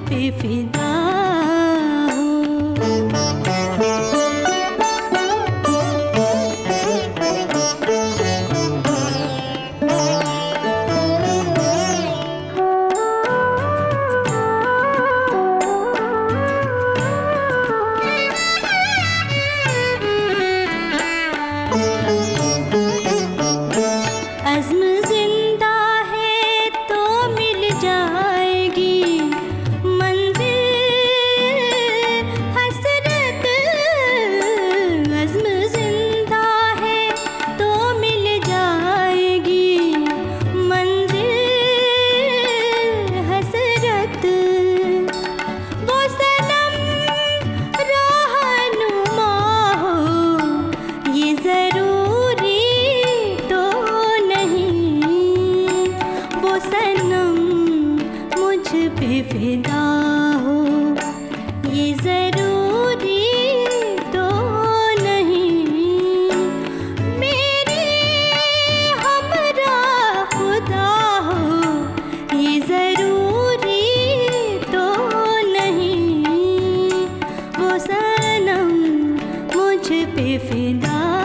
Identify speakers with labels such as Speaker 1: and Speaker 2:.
Speaker 1: पे फिदा हो। अज़्म जिंदा है तो मिल जाएगी मंजिल, हसरत। अज़्म जिंदा है तो मिल जाएगी मंजिल, हसरत। वो सनम रहनुमा हो ये ज़रूरी तो वो सनम मुझ पे फिदा हो ये ज़रूरी तो नहीं। मेरे हमरा खुदा हो ये ज़रूरी तो नहीं। वो सनम मुझ पे फिदा